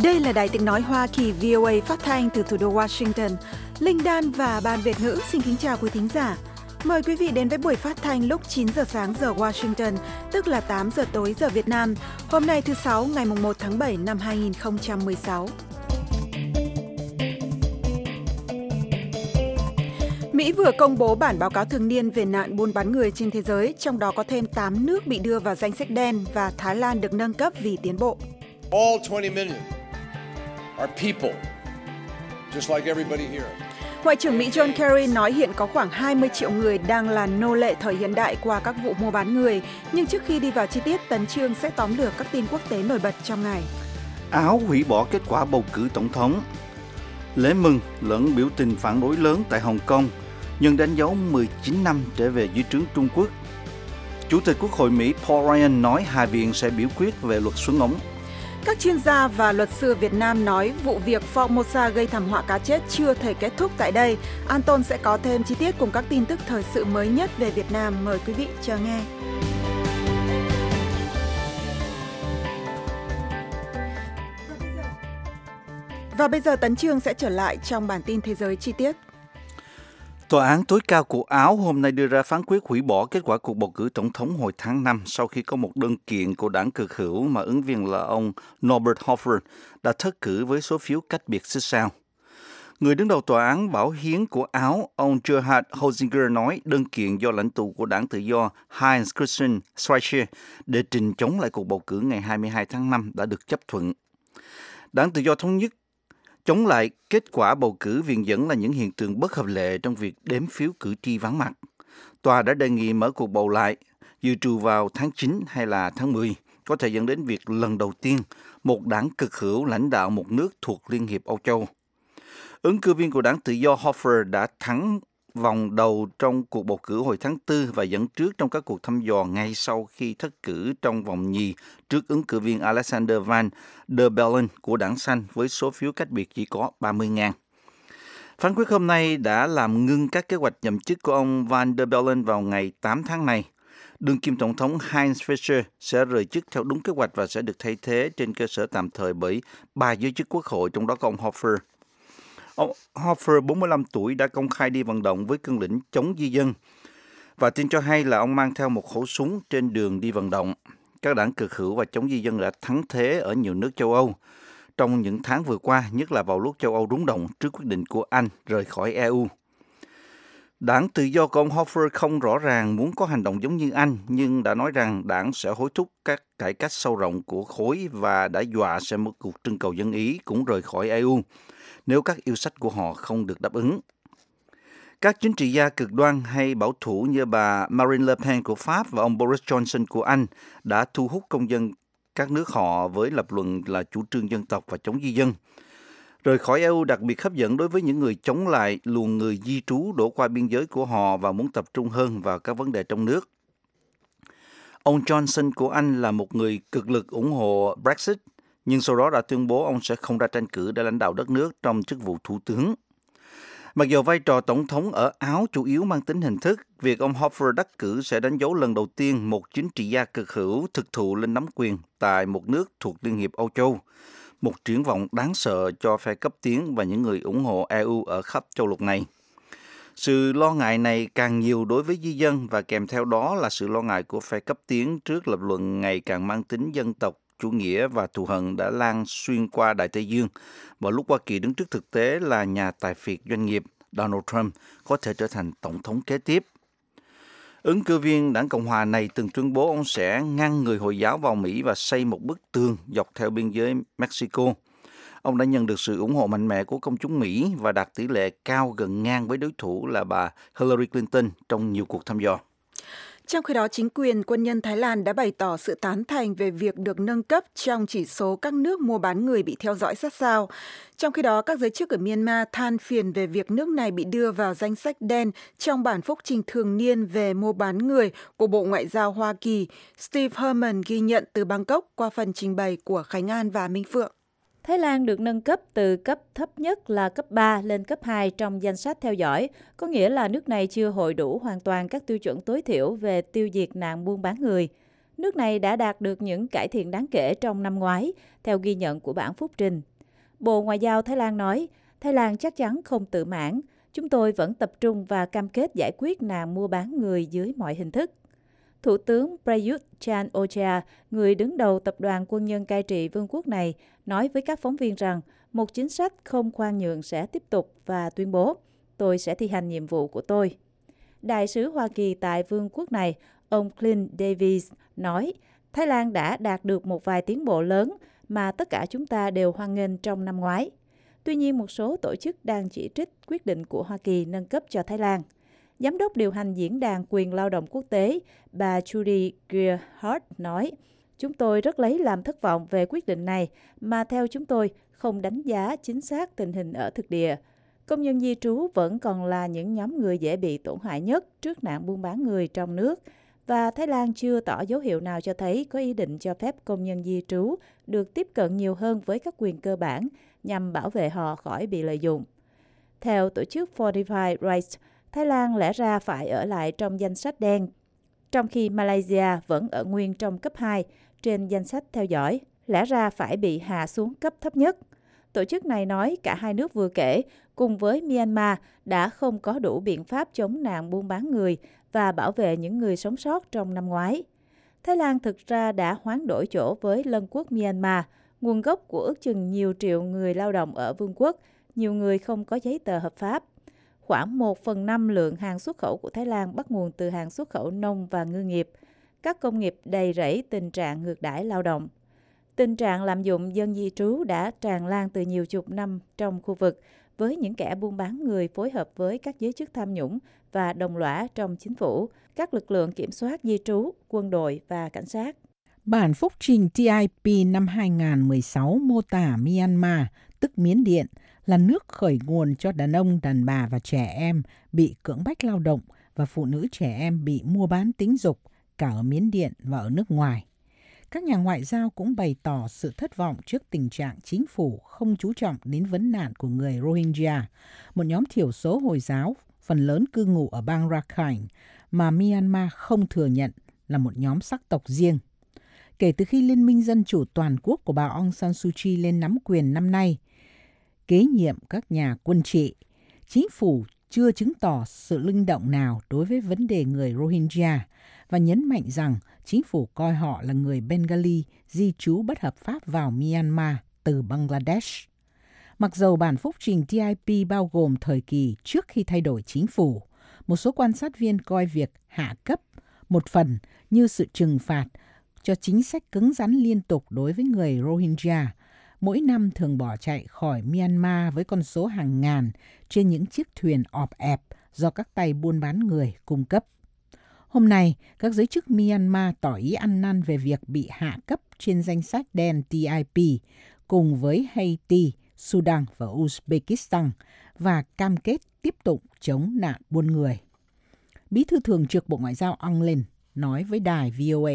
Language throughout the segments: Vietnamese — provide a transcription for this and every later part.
Đây là Đài Tiếng Nói Hoa Kỳ VOA phát thanh từ thủ đô Washington. Linh Đan và Ban Việt ngữ xin kính chào quý thính giả. Mời quý vị đến với buổi phát thanh lúc 9 giờ sáng giờ Washington, tức là 8 giờ tối giờ Việt Nam. Hôm nay thứ Sáu, ngày 1 tháng 7 năm 2016. Mỹ vừa công bố bản báo cáo thường niên về nạn buôn bán người trên thế giới, trong đó có thêm 8 nước bị đưa vào danh sách đen và Thái Lan được nâng cấp vì tiến bộ. All 20 million are people, just like everybody here. Ngoại trưởng Mỹ John Kerry nói hiện có khoảng 20 triệu người đang là nô lệ thời hiện đại qua các vụ mua bán người. Nhưng trước khi đi vào chi tiết, Tấn Chương sẽ tóm lược các tin quốc tế nổi bật trong ngày. Áo hủy bỏ kết quả bầu cử tổng thống. Lễ mừng lẫn biểu tình phản đối lớn tại Hồng Kông, nhân đánh dấu 19 năm trở về dưới trướng Trung Quốc. Chủ tịch Quốc hội Mỹ Paul Ryan nói Hạ viện sẽ biểu quyết về luật súng ống. Các chuyên gia và luật sư Việt Nam nói vụ việc Formosa gây thảm họa cá chết chưa thể kết thúc tại đây. Anton sẽ có thêm chi tiết cùng các tin tức thời sự mới nhất về Việt Nam. Mời quý vị chờ nghe. Và bây giờ Tấn Chương sẽ trở lại trong bản tin thế giới chi tiết. Tòa án tối cao của Áo hôm nay đưa ra phán quyết hủy bỏ kết quả cuộc bầu cử tổng thống hồi tháng 5 sau khi có một đơn kiện của đảng cực hữu mà ứng viên là ông Norbert Hofer đã thất cử với số phiếu cách biệt xích sao. Người đứng đầu tòa án bảo hiến của Áo, ông Gerhard Holzinger nói đơn kiện do lãnh tụ của đảng tự do Heinz Christian Strache để trình chống lại cuộc bầu cử ngày 22 tháng 5 đã được chấp thuận. Đảng Tự do Thống nhất chống lại kết quả bầu cử viện dẫn là những hiện tượng bất hợp lệ trong việc đếm phiếu cử tri vắng mặt. Tòa đã đề nghị mở cuộc bầu lại, dự trù vào tháng 9 hay là tháng 10, có thể dẫn đến việc lần đầu tiên một đảng cực hữu lãnh đạo một nước thuộc Liên hiệp Âu Châu. Ứng cử viên của đảng Tự do Hofer đã thắng vòng đầu trong cuộc bầu cử hồi tháng 4 và dẫn trước trong các cuộc thăm dò ngay sau khi thất cử trong vòng nhì trước ứng cử viên Alexander Van der Bellen của đảng Xanh với số phiếu cách biệt chỉ có 30.000. Phán quyết hôm nay đã làm ngưng các kế hoạch nhậm chức của ông Van der Bellen vào ngày 8 tháng này. Đương kim tổng thống Heinz Fischer sẽ rời chức theo đúng kế hoạch và sẽ được thay thế trên cơ sở tạm thời bởi 3 giới chức quốc hội, trong đó có ông Hofer. Ông Hofer, 45 tuổi, đã công khai đi vận động với cương lĩnh chống di dân và tin cho hay là ông mang theo một khẩu súng trên đường đi vận động. Các đảng cực hữu và chống di dân đã thắng thế ở nhiều nước châu Âu trong những tháng vừa qua, nhất là vào lúc châu Âu rúng động trước quyết định của Anh rời khỏi EU. Đảng Tự do của ông Hofer không rõ ràng muốn có hành động giống như Anh, nhưng đã nói rằng đảng sẽ hối thúc các cải cách sâu rộng của khối và đã dọa sẽ một cuộc trưng cầu dân Ý cũng rời khỏi EU nếu các yêu sách của họ không được đáp ứng. Các chính trị gia cực đoan hay bảo thủ như bà Marine Le Pen của Pháp và ông Boris Johnson của Anh đã thu hút công dân các nước họ với lập luận là chủ trương dân tộc và chống di dân. Rời khỏi EU đặc biệt hấp dẫn đối với những người chống lại luồng người di trú đổ qua biên giới của họ và muốn tập trung hơn vào các vấn đề trong nước. Ông Johnson của Anh là một người cực lực ủng hộ Brexit, nhưng sau đó đã tuyên bố ông sẽ không ra tranh cử để lãnh đạo đất nước trong chức vụ thủ tướng. Mặc dù vai trò tổng thống ở Áo chủ yếu mang tính hình thức, việc ông Hofer đắc cử sẽ đánh dấu lần đầu tiên một chính trị gia cực hữu thực thụ lên nắm quyền tại một nước thuộc Liên hiệp Âu Châu, một triển vọng đáng sợ cho phe cấp tiến và những người ủng hộ EU ở khắp châu lục này. Sự lo ngại này càng nhiều đối với di dân và kèm theo đó là sự lo ngại của phe cấp tiến trước lập luận ngày càng mang tính dân tộc, chủ nghĩa và thù hận đã lan xuyên qua Đại Tây Dương vào lúc Hoa Kỳ đứng trước thực tế là nhà tài phiệt doanh nghiệp Donald Trump có thể trở thành tổng thống kế tiếp. Ứng cử viên đảng Cộng hòa này từng tuyên bố ông sẽ ngăn người Hồi giáo vào Mỹ và xây một bức tường dọc theo biên giới Mexico. Ông đã nhận được sự ủng hộ mạnh mẽ của công chúng Mỹ và đạt tỷ lệ cao gần ngang với đối thủ là bà Hillary Clinton trong nhiều cuộc thăm dò. Trong khi đó, chính quyền quân nhân Thái Lan đã bày tỏ sự tán thành về việc được nâng cấp trong chỉ số các nước mua bán người bị theo dõi sát sao. Trong khi đó, các giới chức ở Myanmar than phiền về việc nước này bị đưa vào danh sách đen trong bản phúc trình thường niên về mua bán người của Bộ Ngoại giao Hoa Kỳ. Steve Herman ghi nhận từ Bangkok qua phần trình bày của Khánh An và Minh Phượng. Thái Lan được nâng cấp từ cấp thấp nhất là cấp 3 lên cấp 2 trong danh sách theo dõi, có nghĩa là nước này chưa hội đủ hoàn toàn các tiêu chuẩn tối thiểu về tiêu diệt nạn buôn bán người. Nước này đã đạt được những cải thiện đáng kể trong năm ngoái, theo ghi nhận của bản phúc trình. Bộ Ngoại giao Thái Lan nói, Thái Lan chắc chắn không tự mãn. Chúng tôi vẫn tập trung và cam kết giải quyết nạn mua bán người dưới mọi hình thức. Thủ tướng Prayut Chan-o-cha, người đứng đầu tập đoàn quân nhân cai trị vương quốc này, nói với các phóng viên rằng một chính sách không khoan nhượng sẽ tiếp tục và tuyên bố, tôi sẽ thi hành nhiệm vụ của tôi. Đại sứ Hoa Kỳ tại vương quốc này, ông Clint Davis, nói Thái Lan đã đạt được một vài tiến bộ lớn mà tất cả chúng ta đều hoan nghênh trong năm ngoái. Tuy nhiên, một số tổ chức đang chỉ trích quyết định của Hoa Kỳ nâng cấp cho Thái Lan. Giám đốc điều hành Diễn đàn Quyền Lao động Quốc tế, bà Judy Gearhart nói, chúng tôi rất lấy làm thất vọng về quyết định này mà theo chúng tôi không đánh giá chính xác tình hình ở thực địa. Công nhân di trú vẫn còn là những nhóm người dễ bị tổn hại nhất trước nạn buôn bán người trong nước, và Thái Lan chưa tỏ dấu hiệu nào cho thấy có ý định cho phép công nhân di trú được tiếp cận nhiều hơn với các quyền cơ bản nhằm bảo vệ họ khỏi bị lợi dụng. Theo tổ chức Fortify Rights, Thái Lan lẽ ra phải ở lại trong danh sách đen, trong khi Malaysia vẫn ở nguyên trong cấp 2 trên danh sách theo dõi, lẽ ra phải bị hạ xuống cấp thấp nhất. Tổ chức này nói cả hai nước vừa kể, cùng với Myanmar, đã không có đủ biện pháp chống nạn buôn bán người và bảo vệ những người sống sót trong năm ngoái. Thái Lan thực ra đã hoán đổi chỗ với lân quốc Myanmar, nguồn gốc của ước chừng nhiều triệu người lao động ở vương quốc, nhiều người không có giấy tờ hợp pháp. Khoảng 1/5 lượng hàng xuất khẩu của Thái Lan bắt nguồn từ hàng xuất khẩu nông và ngư nghiệp. Các công nghiệp đầy rẫy tình trạng ngược đãi lao động. Tình trạng lạm dụng dân di trú đã tràn lan từ nhiều chục năm trong khu vực, với những kẻ buôn bán người phối hợp với các giới chức tham nhũng và đồng lõa trong chính phủ, các lực lượng kiểm soát di trú, quân đội và cảnh sát. Bản phúc trình TIP năm 2016 mô tả Myanmar, tức Miến Điện, là nước khởi nguồn cho đàn ông, đàn bà và trẻ em bị cưỡng bách lao động và phụ nữ trẻ em bị mua bán tính dục cả ở Miến Điện và ở nước ngoài. Các nhà ngoại giao cũng bày tỏ sự thất vọng trước tình trạng chính phủ không chú trọng đến vấn nạn của người Rohingya, một nhóm thiểu số Hồi giáo phần lớn cư ngụ ở bang Rakhine mà Myanmar không thừa nhận là một nhóm sắc tộc riêng. Kể từ khi Liên minh Dân chủ toàn quốc của bà Aung San Suu Kyi lên nắm quyền năm nay, kế nhiệm các nhà quân trị, chính phủ chưa chứng tỏ sự linh động nào đối với vấn đề người Rohingya và nhấn mạnh rằng chính phủ coi họ là người Bengali di trú bất hợp pháp vào Myanmar từ Bangladesh. Mặc dầu bản phúc trình TIP bao gồm thời kỳ trước khi thay đổi chính phủ, một số quan sát viên coi việc hạ cấp một phần như sự trừng phạt cho chính sách cứng rắn liên tục đối với người Rohingya, mỗi năm thường bỏ chạy khỏi Myanmar với con số hàng ngàn trên những chiếc thuyền ọp ẹp do các tay buôn bán người cung cấp. Hôm nay, các giới chức Myanmar tỏ ý ăn năn về việc bị hạ cấp trên danh sách đen TIP cùng với Haiti, Sudan và Uzbekistan và cam kết tiếp tục chống nạn buôn người. Bí thư thường trực Bộ Ngoại giao Ong Lin nói với đài VOA.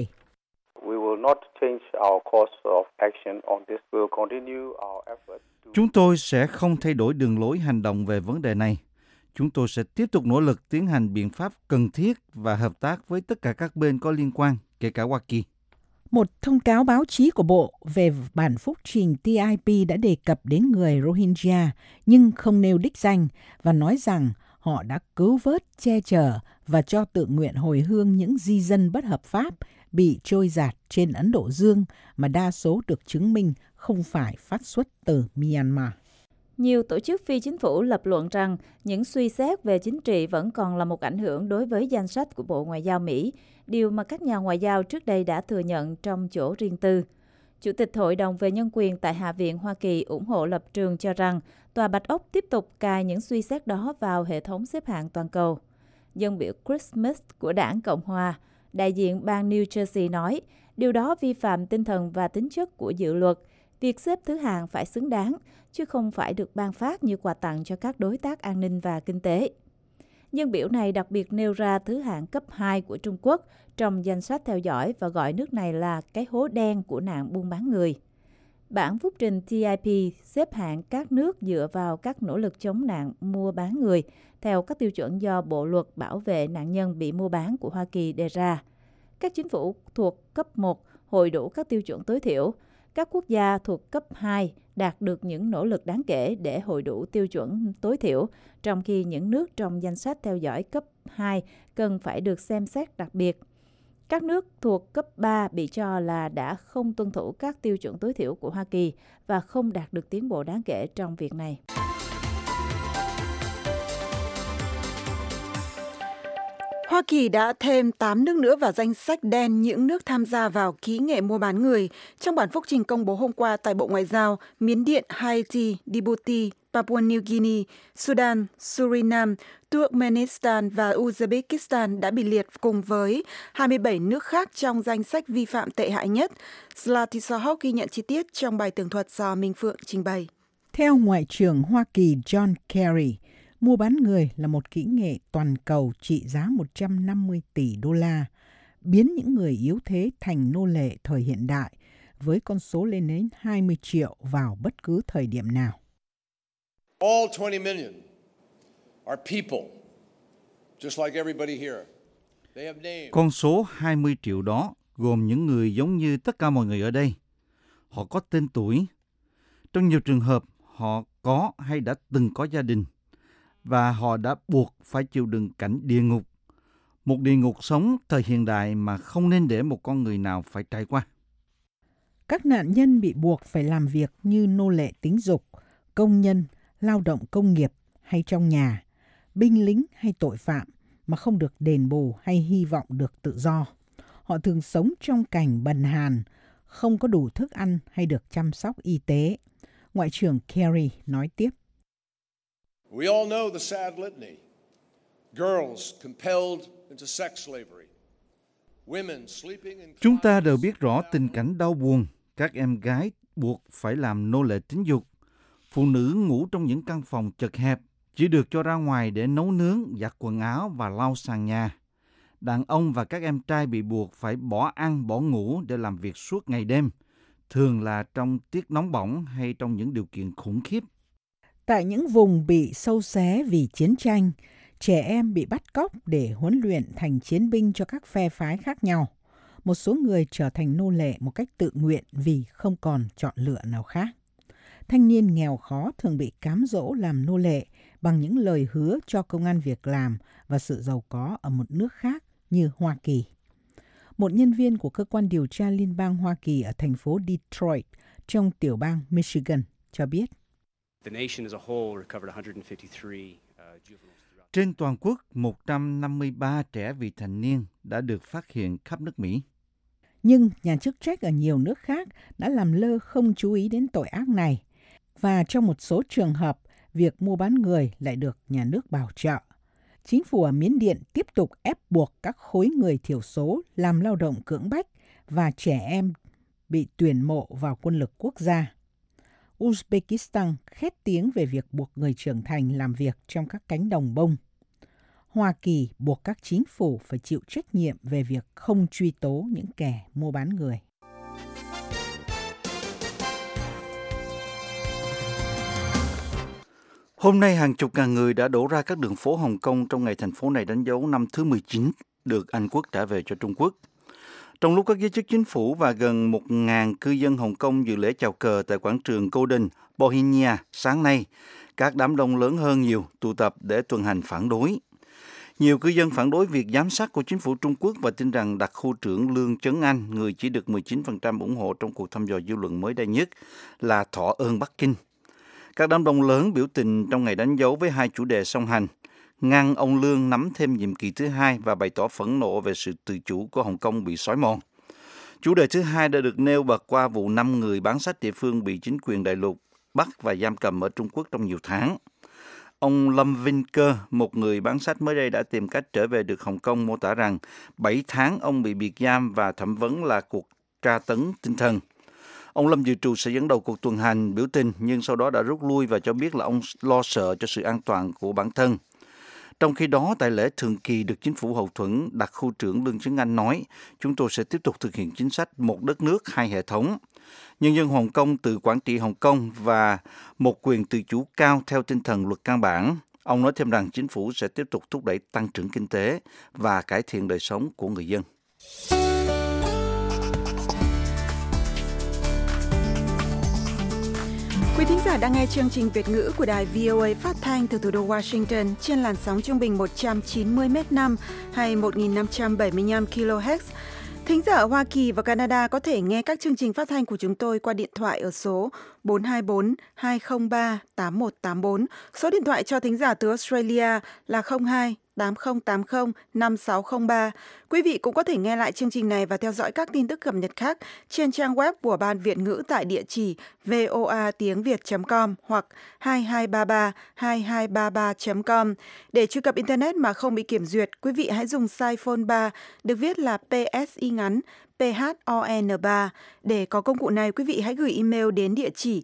Chúng tôi sẽ không thay đổi đường lối hành động về vấn đề này. Chúng tôi sẽ tiếp tục nỗ lực tiến hành biện pháp cần thiết và hợp tác với tất cả các bên có liên quan, kể cả Hoa Kỳ. Một thông cáo báo chí của Bộ về bản phúc trình TIP đã đề cập đến người Rohingya nhưng không nêu đích danh và nói rằng họ đã cứu vớt, che chở và cho tự nguyện hồi hương những di dân bất hợp pháp bị trôi dạt trên Ấn Độ Dương mà đa số được chứng minh không phải phát xuất từ Myanmar. Nhiều tổ chức phi chính phủ lập luận rằng những suy xét về chính trị vẫn còn là một ảnh hưởng đối với danh sách của Bộ Ngoại giao Mỹ, điều mà các nhà ngoại giao trước đây đã thừa nhận trong chỗ riêng tư. Chủ tịch Hội đồng về Nhân quyền tại Hạ viện Hoa Kỳ ủng hộ lập trường cho rằng Tòa Bạch Ốc tiếp tục cài những suy xét đó vào hệ thống xếp hạng toàn cầu. Dân biểu Chris Smith của đảng Cộng Hòa, đại diện bang New Jersey nói, điều đó vi phạm tinh thần và tính chất của dự luật. Việc xếp thứ hạng phải xứng đáng, chứ không phải được ban phát như quà tặng cho các đối tác an ninh và kinh tế. Dân biểu này đặc biệt nêu ra thứ hạng cấp 2 của Trung Quốc trong danh sách theo dõi và gọi nước này là cái hố đen của nạn buôn bán người. Bản phúc trình TIP xếp hạng các nước dựa vào các nỗ lực chống nạn mua bán người theo các tiêu chuẩn do Bộ Luật Bảo vệ nạn nhân bị mua bán của Hoa Kỳ đề ra. Các chính phủ thuộc cấp 1 hội đủ các tiêu chuẩn tối thiểu, Các quốc gia thuộc cấp 2 đạt được những nỗ lực đáng kể để hội đủ tiêu chuẩn tối thiểu, trong khi những nước trong danh sách theo dõi cấp 2 cần phải được xem xét đặc biệt. Các nước thuộc cấp 3 bị cho là đã không tuân thủ các tiêu chuẩn tối thiểu của Hoa Kỳ và không đạt được tiến bộ đáng kể trong việc này. Hoa Kỳ đã thêm 8 nước nữa vào danh sách đen những nước tham gia vào ký nghệ mua bán người. Trong bản phúc trình công bố hôm qua tại Bộ Ngoại giao, Miến Điện, Haiti, Djibouti, Papua New Guinea, Sudan, Suriname, Turkmenistan và Uzbekistan đã bị liệt cùng với 27 nước khác trong danh sách vi phạm tệ hại nhất. Zlati Sohok ghi nhận chi tiết trong bài tường thuật do Minh Phượng trình bày. Theo Ngoại trưởng Hoa Kỳ John Kerry, mua bán người là một kỹ nghệ toàn cầu trị giá 150 tỷ đô la, biến những người yếu thế thành nô lệ thời hiện đại, với con số lên đến 20 triệu vào bất cứ thời điểm nào. All 20 million are people, just like everybody here. They have names. Con số 20 triệu đó gồm những người giống như tất cả mọi người ở đây. Họ có tên tuổi. Trong nhiều trường hợp, họ có hay đã từng có gia đình. Và họ đã buộc phải chịu đựng cảnh địa ngục. Một địa ngục sống thời hiện đại mà không nên để một con người nào phải trải qua. Các nạn nhân bị buộc phải làm việc như nô lệ tính dục, công nhân, lao động công nghiệp hay trong nhà, binh lính hay tội phạm mà không được đền bù hay hy vọng được tự do. Họ thường sống trong cảnh bần hàn, không có đủ thức ăn hay được chăm sóc y tế. Ngoại trưởng Kerry nói tiếp. We all know the sad litany. Girls compelled into sex slavery. Women sleeping in Chúng ta đều biết rõ tình cảnh đau buồn. Các em gái buộc phải làm nô lệ tính dục. Phụ nữ ngủ trong những căn phòng chật hẹp, chỉ được cho ra ngoài để nấu nướng, giặt quần áo và lau sàn nhà. Đàn ông và các em trai bị buộc phải bỏ ăn, bỏ ngủ để làm việc suốt ngày đêm, thường là trong tiết nóng bỏng hay trong những điều kiện khủng khiếp. Tại những vùng bị xâu xé vì chiến tranh, trẻ em bị bắt cóc để huấn luyện thành chiến binh cho các phe phái khác nhau. Một số người trở thành nô lệ một cách tự nguyện vì không còn chọn lựa nào khác. Thanh niên nghèo khó thường bị cám dỗ làm nô lệ bằng những lời hứa cho công ăn việc làm và sự giàu có ở một nước khác như Hoa Kỳ. Một nhân viên của cơ quan điều tra liên bang Hoa Kỳ ở thành phố Detroit trong tiểu bang Michigan cho biết. Trên toàn quốc, 153 trẻ vị thành niên đã được phát hiện khắp nước Mỹ. Nhưng nhà chức trách ở nhiều nước khác đã làm lơ không chú ý đến tội ác này. Và trong một số trường hợp, việc mua bán người lại được nhà nước bảo trợ. Chính phủ ở Miến Điện tiếp tục ép buộc các khối người thiểu số làm lao động cưỡng bách và trẻ em bị tuyển mộ vào quân lực quốc gia. Uzbekistan khét tiếng về việc buộc người trưởng thành làm việc trong các cánh đồng bông. Hoa Kỳ buộc các chính phủ phải chịu trách nhiệm về việc không truy tố những kẻ mua bán người. Hôm nay, hàng chục ngàn người đã đổ ra các đường phố Hồng Kông trong ngày thành phố này đánh dấu năm thứ 19 được Anh quốc trả về cho Trung Quốc. Trong lúc các giới chức chính phủ và gần 1.000 cư dân Hồng Kông dự lễ chào cờ tại quảng trường Golden, Bohemia sáng nay, các đám đông lớn hơn nhiều tụ tập để tuần hành phản đối. Nhiều cư dân phản đối việc giám sát của chính phủ Trung Quốc và tin rằng đặc khu trưởng Lương Chấn Anh, người chỉ được 19% ủng hộ trong cuộc thăm dò dư luận mới đây nhất, là thọ ơn Bắc Kinh. Các đám đông lớn biểu tình trong ngày đánh dấu với hai chủ đề song hành, ngăn ông Lương nắm thêm nhiệm kỳ thứ hai và bày tỏ phẫn nộ về sự tự chủ của Hồng Kông bị xói mòn. Chủ đề thứ hai đã được nêu bật qua vụ 5 người bán sách địa phương bị chính quyền đại lục bắt và giam cầm ở Trung Quốc trong nhiều tháng. Ông Lâm Vinh Cơ, một người bán sách mới đây đã tìm cách trở về được Hồng Kông, mô tả rằng 7 tháng ông bị biệt giam và thẩm vấn là cuộc tra tấn tinh thần. Ông Lâm dự trù sẽ dẫn đầu cuộc tuần hành biểu tình nhưng sau đó đã rút lui và cho biết là ông lo sợ cho sự an toàn của bản thân. Trong khi đó, tại lễ thường kỳ được chính phủ hậu thuẫn, đặc khu trưởng Lương Chấn Anh nói, chúng tôi sẽ tiếp tục thực hiện chính sách một đất nước, hai hệ thống. Nhân dân Hồng Kông tự quản trị Hồng Kông và một quyền tự chủ cao theo tinh thần luật căn bản. Ông nói thêm rằng chính phủ sẽ tiếp tục thúc đẩy tăng trưởng kinh tế và cải thiện đời sống của người dân. thính giả đang nghe chương trình Việt ngữ của đài VOA phát thanh từ thủ đô Washington trên làn sóng trung bình 190 m/năm hay 1.575 kHz. Thính giả ở Hoa Kỳ và Canada có thể nghe các chương trình phát thanh của chúng tôi qua điện thoại ở số 424 203 8184. Số điện thoại cho thính giả từ Australia là 02 8080 5603. Quý vị cũng có thể nghe lại chương trình này và theo dõi các tin tức cập nhật khác trên trang web của Ban Việt ngữ tại địa chỉ voatiengviet.com hoặc 2233 2233.com. Để truy cập Internet mà không bị kiểm duyệt, quý vị hãy dùng size phone 3 được viết là PSI ngắn PHON3. Để có công cụ này, quý vị hãy gửi email đến địa chỉ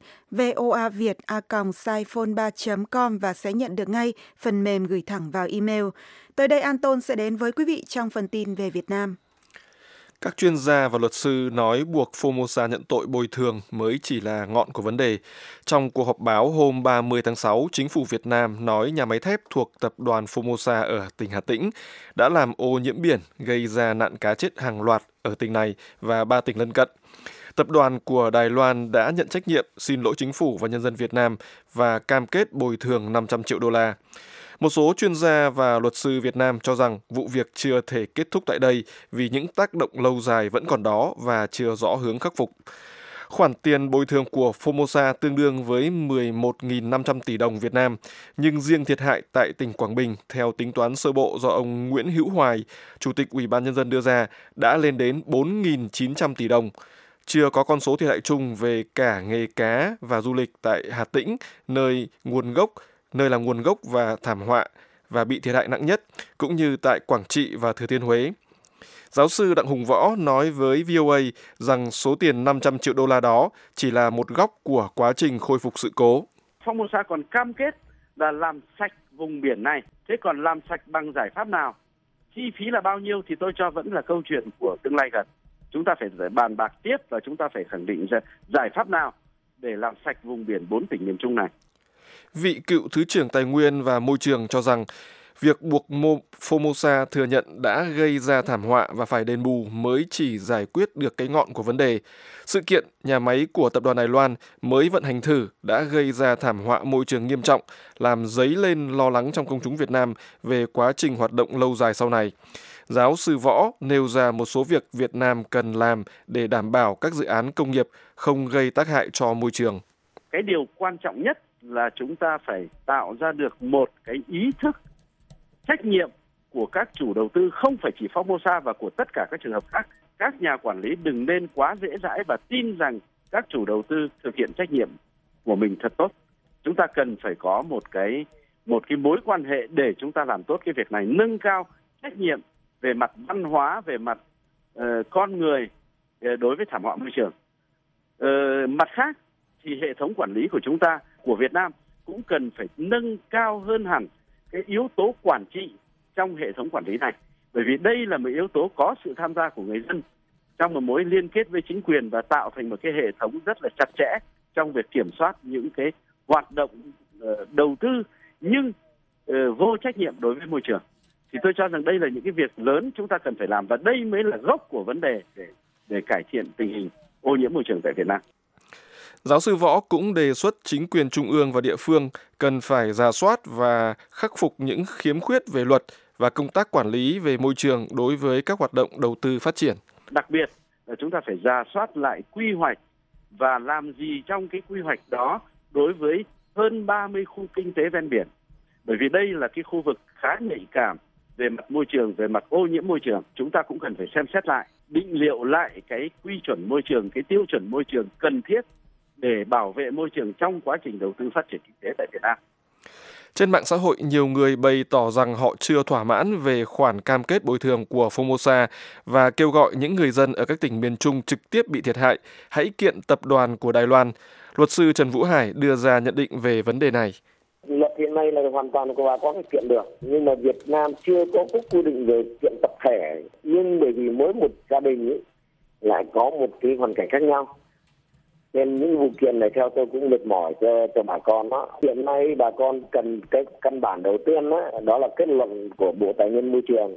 voaviet@siphone3.com và sẽ nhận được ngay phần mềm gửi thẳng vào email. Tới đây Anton sẽ đến với quý vị trong phần tin về Việt Nam. Các chuyên gia và luật sư nói buộc Formosa nhận tội bồi thường mới chỉ là ngọn của vấn đề. Trong cuộc họp báo hôm 30 tháng 6, chính phủ Việt Nam nói nhà máy thép thuộc tập đoàn Formosa ở tỉnh Hà Tĩnh đã làm ô nhiễm biển, gây ra nạn cá chết hàng loạt ở tỉnh này và 3 tỉnh lân cận. Tập đoàn của Đài Loan đã nhận trách nhiệm, xin lỗi chính phủ và nhân dân Việt Nam và cam kết bồi thường 500 triệu đô la. Một số chuyên gia và luật sư Việt Nam cho rằng vụ việc chưa thể kết thúc tại đây vì những tác động lâu dài vẫn còn đó và chưa rõ hướng khắc phục. Khoản tiền bồi thường của Formosa tương đương với 11.500 tỷ đồng Việt Nam, nhưng riêng thiệt hại tại tỉnh Quảng Bình, theo tính toán sơ bộ do ông Nguyễn Hữu Hoài, Chủ tịch Ủy ban Nhân dân đưa ra, đã lên đến 4.900 tỷ đồng. Chưa có con số thiệt hại chung về cả nghề cá và du lịch tại Hà Tĩnh, nơi là nguồn gốc và thảm họa và bị thiệt hại nặng nhất, cũng như tại Quảng Trị và Thừa Thiên Huế. Giáo sư Đặng Hùng Võ nói với VOA rằng số tiền 500 triệu đô la đó chỉ là một góc của quá trình khôi phục sự cố. Formosa còn cam kết là làm sạch vùng biển này. Thế còn làm sạch bằng giải pháp nào? Chi phí là bao nhiêu thì tôi cho vẫn là câu chuyện của tương lai gần. Chúng ta phải bàn bạc tiếp và chúng ta phải khẳng định ra giải pháp nào để làm sạch vùng biển 4 tỉnh miền Trung này. Vị cựu Thứ trưởng Tài nguyên và Môi trường cho rằng việc buộc Formosa thừa nhận đã gây ra thảm họa và phải đền bù mới chỉ giải quyết được cái ngọn của vấn đề. Sự kiện nhà máy của tập đoàn Đài Loan mới vận hành thử đã gây ra thảm họa môi trường nghiêm trọng, làm dấy lên lo lắng trong công chúng Việt Nam về quá trình hoạt động lâu dài sau này. Giáo sư Võ nêu ra một số việc Việt Nam cần làm để đảm bảo các dự án công nghiệp không gây tác hại cho môi trường. Cái điều quan trọng nhất là chúng ta phải tạo ra được một cái ý thức trách nhiệm của các chủ đầu tư, không phải chỉ Formosa và của tất cả các trường hợp khác. Các nhà quản lý đừng nên quá dễ dãi và tin rằng các chủ đầu tư thực hiện trách nhiệm của mình thật tốt. Chúng ta cần phải có một cái mối quan hệ để chúng ta làm tốt cái việc này, nâng cao trách nhiệm về mặt văn hóa, về mặt con người đối với thảm họa môi trường. Mặt khác thì hệ thống quản lý của chúng ta, của Việt Nam cũng cần phải nâng cao hơn hẳn cái yếu tố quản trị trong hệ thống quản lý này. Bởi vì đây là một yếu tố có sự tham gia của người dân trong một mối liên kết với chính quyền và tạo thành một cái hệ thống rất là chặt chẽ trong việc kiểm soát những cái hoạt động đầu tư nhưng vô trách nhiệm đối với môi trường. Thì tôi cho rằng đây là những cái việc lớn chúng ta cần phải làm và đây mới là gốc của vấn đề để cải thiện tình hình ô nhiễm môi trường tại Việt Nam. Giáo sư Võ cũng đề xuất chính quyền trung ương và địa phương cần phải rà soát và khắc phục những khiếm khuyết về luật và công tác quản lý về môi trường đối với các hoạt động đầu tư phát triển. Đặc biệt là chúng ta phải rà soát lại quy hoạch và làm gì trong cái quy hoạch đó đối với hơn 30 khu kinh tế ven biển. Bởi vì đây là cái khu vực khá nhạy cảm về mặt môi trường, về mặt ô nhiễm môi trường. Chúng ta cũng cần phải xem xét lại, định liệu lại cái quy chuẩn môi trường, cái tiêu chuẩn môi trường cần thiết để bảo vệ môi trường trong quá trình đầu tư phát triển kinh tế tại Việt Nam. Trên mạng xã hội, nhiều người bày tỏ rằng họ chưa thỏa mãn về khoản cam kết bồi thường của Formosa và kêu gọi những người dân ở các tỉnh miền Trung trực tiếp bị thiệt hại hãy kiện tập đoàn của Đài Loan. Luật sư Trần Vũ Hải đưa ra nhận định về vấn đề này. Luật hiện nay là hoàn toàn của bà có thể kiện được, nhưng mà Việt Nam chưa có quy định về kiện tập thể. Nhưng bởi vì mỗi một gia đình ấy lại có một cái hoàn cảnh khác nhau, nên những vụ kiện này theo tôi cũng mệt mỏi cho bà con đó. Hiện nay bà con cần cái căn bản đầu tiên đó là kết luận của Bộ Tài nguyên Môi trường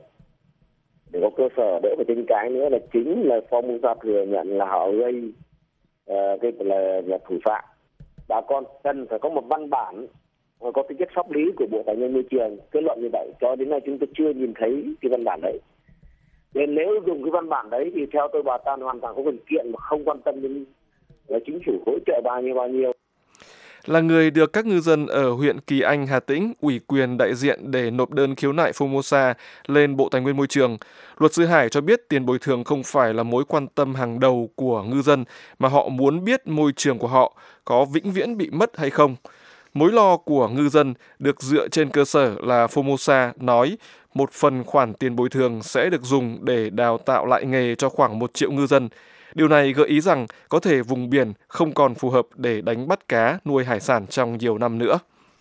để có cơ sở đỡ phải tranh cãi nữa là chính là Formosa thừa nhận là họ gây cái là thủ phạm. bà con cần phải có một văn bản có tính chất pháp lý của Bộ Tài nguyên Môi trường kết luận như vậy. Cho đến nay chúng tôi chưa nhìn thấy cái văn bản đấy. Nên nếu dùng cái văn bản đấy thì theo tôi bà ta hoàn toàn có quyền kiện mà không quan tâm đến chính phủ hỗ trợ bao nhiêu. Là người được các ngư dân ở huyện Kỳ Anh, Hà Tĩnh ủy quyền đại diện để nộp đơn khiếu nại Formosa lên Bộ Tài nguyên Môi trường, luật sư Hải cho biết tiền bồi thường không phải là mối quan tâm hàng đầu của ngư dân, mà họ muốn biết môi trường của họ có vĩnh viễn bị mất hay không. Mối lo của ngư dân được dựa trên cơ sở là Formosa nói một phần khoản tiền bồi thường sẽ được dùng để đào tạo lại nghề cho khoảng 1 triệu ngư dân. Điều này gợi ý rằng có thể vùng biển không còn phù hợp để đánh bắt cá, nuôi hải sản trong nhiều năm nữa.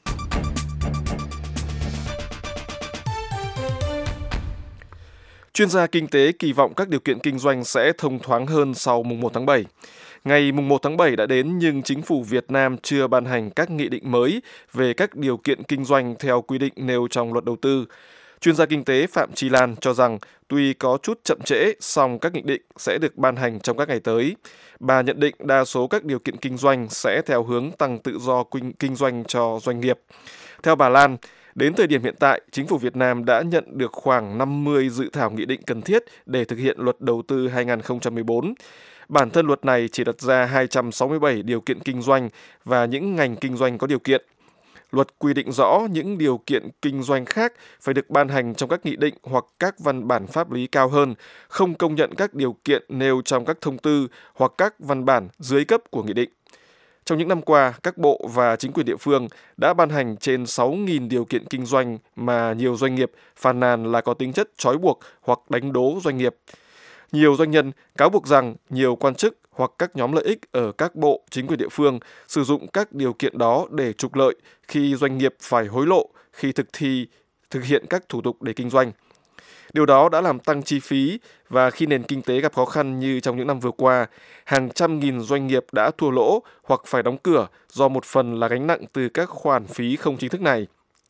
Chuyên gia kinh tế kỳ vọng các điều kiện kinh doanh sẽ thông thoáng hơn sau mùng 1 tháng 7. Ngày mùng 1 tháng 7 đã đến nhưng chính phủ Việt Nam chưa ban hành các nghị định mới về các điều kiện kinh doanh theo quy định nêu trong luật đầu tư. Chuyên gia kinh tế Phạm Chi Lan cho rằng tuy có chút chậm trễ, song các nghị định sẽ được ban hành trong các ngày tới. Bà nhận định đa số các điều kiện kinh doanh sẽ theo hướng tăng tự do kinh doanh cho doanh nghiệp. Theo bà Lan, đến thời điểm hiện tại, chính phủ Việt Nam đã nhận được khoảng 50 dự thảo nghị định cần thiết để thực hiện luật đầu tư 2014. Bản thân luật này chỉ đặt ra 267 điều kiện kinh doanh và những ngành kinh doanh có điều kiện. Luật quy định rõ những điều kiện kinh doanh khác phải được ban hành trong các nghị định hoặc các văn bản pháp lý cao hơn, không công nhận các điều kiện nêu trong các thông tư hoặc các văn bản dưới cấp của nghị định. Trong những năm qua, các bộ và chính quyền địa phương đã ban hành trên 6.000 điều kiện kinh doanh mà nhiều doanh nghiệp phàn nàn là có tính chất trói buộc hoặc đánh đố doanh nghiệp. Nhiều doanh nhân cáo buộc rằng nhiều quan chức hoặc các nhóm lợi ích ở các bộ, chính quyền địa phương sử dụng các điều kiện đó để trục lợi khi doanh nghiệp phải hối lộ khi thực hiện các thủ tục để kinh doanh. Điều đó đã làm tăng chi phí và khi nền kinh tế gặp khó khăn như trong những năm vừa qua, hàng trăm nghìn doanh nghiệp đã thua lỗ hoặc phải đóng cửa do một phần là gánh nặng từ các khoản phí không chính thức này.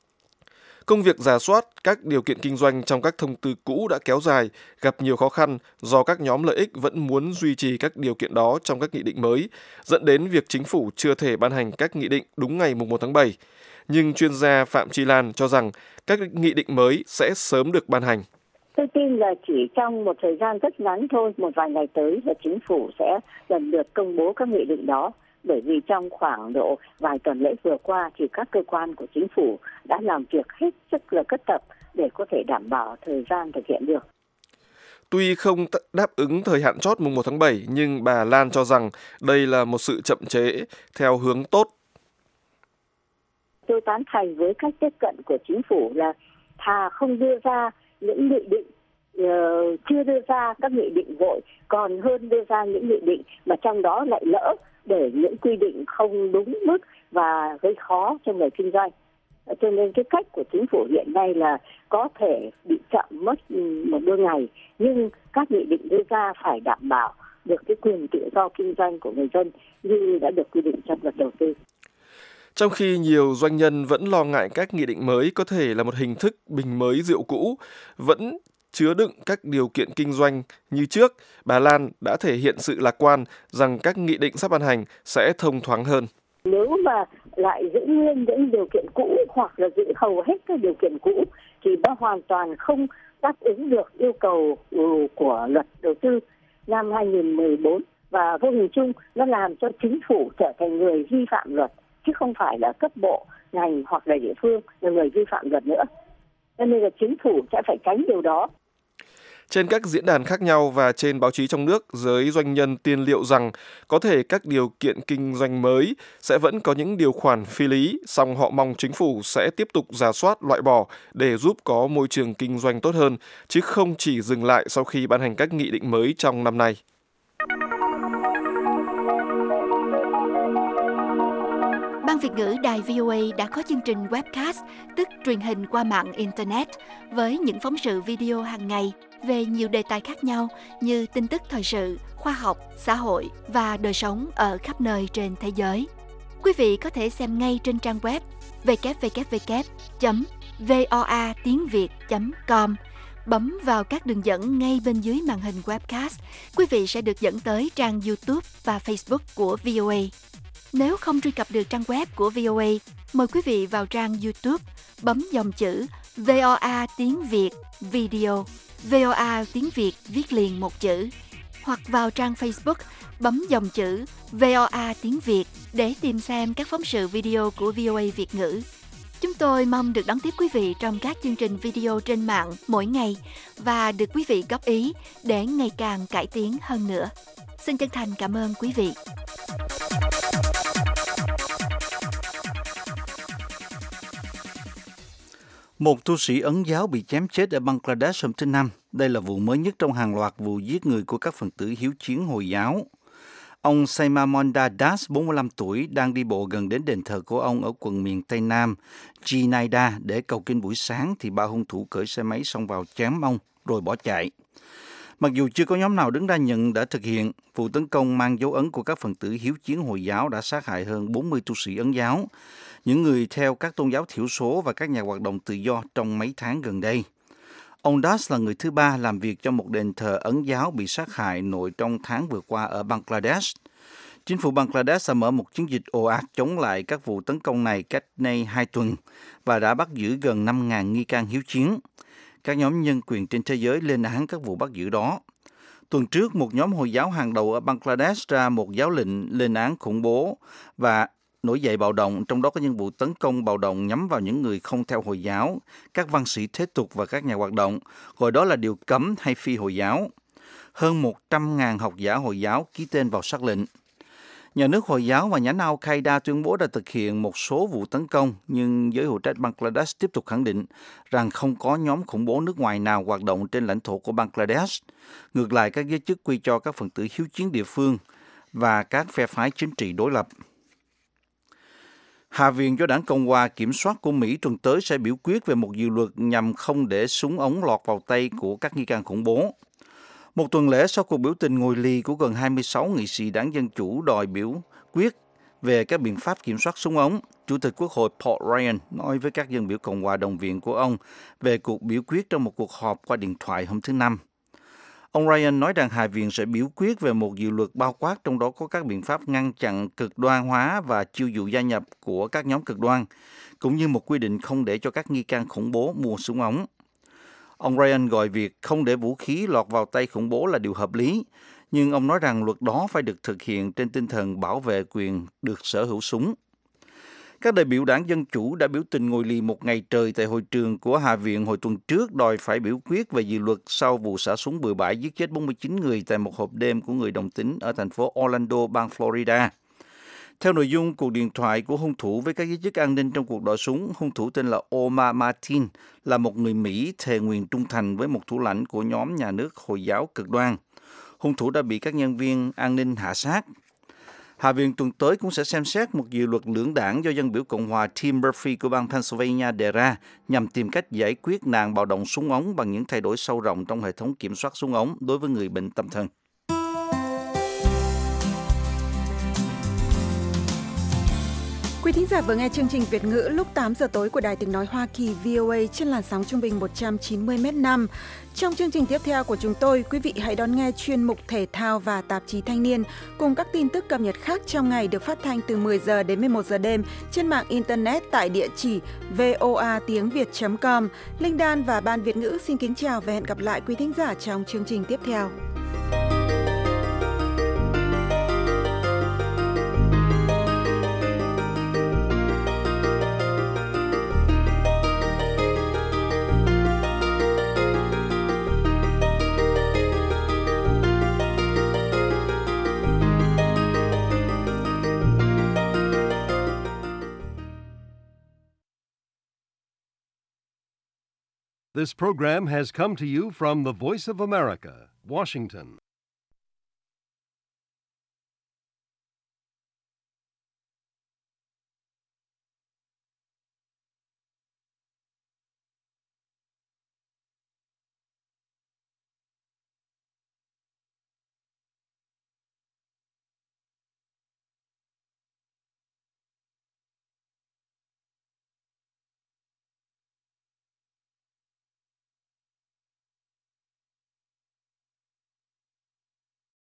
Công việc rà soát các điều kiện kinh doanh trong các thông tư cũ đã kéo dài, gặp nhiều khó khăn do các nhóm lợi ích vẫn muốn duy trì các điều kiện đó trong các nghị định mới, dẫn đến việc chính phủ chưa thể ban hành các nghị định đúng ngày 1 tháng 7. Nhưng chuyên gia Phạm Chi Lan cho rằng các nghị định mới sẽ sớm được ban hành. Tôi tin là chỉ trong một thời gian rất ngắn thôi, một vài ngày tới là chính phủ sẽ lần lượt công bố các nghị định đó. Bởi vì trong khoảng độ vài tuần lễ vừa qua thì các cơ quan của chính phủ đã làm việc hết sức là cấp tập để có thể đảm bảo thời gian thực hiện được. Tuy không đáp ứng thời hạn chót mùng 1 tháng 7, nhưng bà Lan cho rằng đây là một sự chậm trễ theo hướng tốt. Tôi tán thành với cách tiếp cận của chính phủ là thà không đưa ra những nghị định, chưa đưa ra các nghị định vội, còn hơn đưa ra những nghị định mà trong đó lại lỡ để những quy định không đúng mức và gây khó cho người kinh doanh. Cho nên cái cách của chính phủ hiện nay là có thể bị chậm mất một đôi ngày, nhưng các nghị định đưa ra phải đảm bảo được cái quyền tự do kinh doanh của người dân như đã được quy định trong luật đầu tư. Trong khi nhiều doanh nhân vẫn lo ngại các nghị định mới có thể là một hình thức bình mới rượu cũ, vẫn chứa đựng các điều kiện kinh doanh như trước, bà Lan đã thể hiện sự lạc quan rằng các nghị định sắp ban hành sẽ thông thoáng hơn. Nếu mà lại giữ nguyên những điều kiện cũ hoặc là giữ hầu hết các điều kiện cũ thì nó hoàn toàn không đáp ứng được yêu cầu của luật đầu tư năm 2014 và vô hình chung nó làm cho chính phủ trở thành người vi phạm luật chứ không phải là cấp bộ, ngành hoặc là địa phương là người vi phạm luật nữa. Cho nên là chính phủ sẽ phải tránh điều đó. Trên các diễn đàn khác nhau và trên báo chí trong nước, giới doanh nhân tiên liệu rằng có thể các điều kiện kinh doanh mới sẽ vẫn có những điều khoản phi lý, song họ mong chính phủ sẽ tiếp tục rà soát loại bỏ để giúp có môi trường kinh doanh tốt hơn, chứ không chỉ dừng lại sau khi ban hành các nghị định mới trong năm nay. Ban Việt ngữ Đài VOA đã có chương trình webcast, tức truyền hình qua mạng Internet, với những phóng sự video hàng ngày về nhiều đề tài khác nhau như tin tức thời sự, khoa học, xã hội và đời sống ở khắp nơi trên thế giới. Quý vị có thể xem ngay trên trang web www.voatiengviet.com. Bấm vào các đường dẫn ngay bên dưới màn hình webcast, quý vị sẽ được dẫn tới trang YouTube và Facebook của VOA. Nếu không truy cập được trang web của VOA, mời quý vị vào trang YouTube, bấm dòng chữ VOA tiếng Việt video, VOA tiếng Việt viết liền một chữ, hoặc vào trang Facebook, bấm dòng chữ VOA tiếng Việt để tìm xem các phóng sự video của VOA Việt ngữ. Chúng tôi mong được đón tiếp quý vị trong các chương trình video trên mạng mỗi ngày và được quý vị góp ý để ngày càng cải tiến hơn nữa. Xin chân thành cảm ơn quý vị. Một tu sĩ Ấn giáo bị chém chết ở Bangladesh hôm thứ Năm. Đây là vụ mới nhất trong hàng loạt vụ giết người của các phần tử hiếu chiến Hồi giáo. Ông Saimamonda Das, 45 tuổi, đang đi bộ gần đến đền thờ của ông ở quận miền Tây Nam Jinaida để cầu kinh buổi sáng thì ba hung thủ cởi xe máy xông vào chém ông rồi bỏ chạy. Mặc dù chưa có nhóm nào đứng ra nhận đã thực hiện, vụ tấn công mang dấu ấn của các phần tử hiếu chiến Hồi giáo đã sát hại hơn 40 tu sĩ Ấn giáo, những người theo các tôn giáo thiểu số và các nhà hoạt động tự do trong mấy tháng gần đây. Ông Das là người thứ ba làm việc cho một đền thờ Ấn giáo bị sát hại nội trong tháng vừa qua ở Bangladesh. Chính phủ Bangladesh đã mở một chiến dịch ồ ạt chống lại các vụ tấn công này cách nay 2 tuần và đã bắt giữ gần 5.000 nghi can hiếu chiến. Các nhóm nhân quyền trên thế giới lên án các vụ bắt giữ đó. Tuần trước, một nhóm Hồi giáo hàng đầu ở Bangladesh ra một giáo lệnh lên án khủng bố và nổi dậy bạo động, trong đó có những vụ tấn công bạo động nhắm vào những người không theo Hồi giáo, các văn sĩ thế tục và các nhà hoạt động, gọi đó là điều cấm hay phi Hồi giáo. Hơn 100.000 học giả Hồi giáo ký tên vào sắc lệnh. Nhà nước Hồi giáo và nhánh Al-Qaeda tuyên bố đã thực hiện một số vụ tấn công, nhưng giới hữu trách Bangladesh tiếp tục khẳng định rằng không có nhóm khủng bố nước ngoài nào hoạt động trên lãnh thổ của Bangladesh. Ngược lại, các giới chức quy cho các phần tử hiếu chiến địa phương và các phe phái chính trị đối lập. Hạ viện do đảng Cộng hòa kiểm soát của Mỹ tuần tới sẽ biểu quyết về một dự luật nhằm không để súng ống lọt vào tay của các nghi can khủng bố. Một tuần lễ sau cuộc biểu tình ngồi lì của gần 26 nghị sĩ đảng Dân Chủ đòi biểu quyết về các biện pháp kiểm soát súng ống, Chủ tịch Quốc hội Paul Ryan nói với các dân biểu Cộng hòa đồng viện của ông về cuộc biểu quyết trong một cuộc họp qua điện thoại hôm thứ Năm. Ông Ryan nói rằng Hạ viện sẽ biểu quyết về một dự luật bao quát, trong đó có các biện pháp ngăn chặn cực đoan hóa và chiêu dụ gia nhập của các nhóm cực đoan, cũng như một quy định không để cho các nghi can khủng bố mua súng ống. Ông Ryan gọi việc không để vũ khí lọt vào tay khủng bố là điều hợp lý, nhưng ông nói rằng luật đó phải được thực hiện trên tinh thần bảo vệ quyền được sở hữu súng. Các đại biểu đảng Dân Chủ đã biểu tình ngồi lì một ngày trời tại hội trường của Hạ viện hồi tuần trước đòi phải biểu quyết về dự luật sau vụ xả súng bừa bãi giết chết 49 người tại một hộp đêm của người đồng tính ở thành phố Orlando, bang Florida. Theo nội dung cuộc điện thoại của hung thủ với các giới chức an ninh trong cuộc đọ súng, hung thủ tên là Omar Martin là một người Mỹ thề nguyện trung thành với một thủ lãnh của nhóm nhà nước Hồi giáo cực đoan. Hung thủ đã bị các nhân viên an ninh hạ sát. Hạ viện tuần tới cũng sẽ xem xét một dự luật lưỡng đảng do dân biểu Cộng hòa Tim Murphy của bang Pennsylvania đề ra nhằm tìm cách giải quyết nạn bạo động súng ống bằng những thay đổi sâu rộng trong hệ thống kiểm soát súng ống đối với người bệnh tâm thần. Quý thính giả vừa nghe chương trình Việt ngữ lúc 8 giờ tối của Đài Tiếng Nói Hoa Kỳ VOA trên làn sóng trung bình 190m5. Trong chương trình tiếp theo của chúng tôi, quý vị hãy đón nghe chuyên mục Thể thao và Tạp chí Thanh niên cùng các tin tức cập nhật khác trong ngày được phát thanh từ 10 giờ đến 11 giờ đêm trên mạng Internet tại địa chỉ voatiengviet.com. Linh Đan và Ban Việt ngữ xin kính chào và hẹn gặp lại quý thính giả trong chương trình tiếp theo. This program has come to you from the Voice of America, Washington.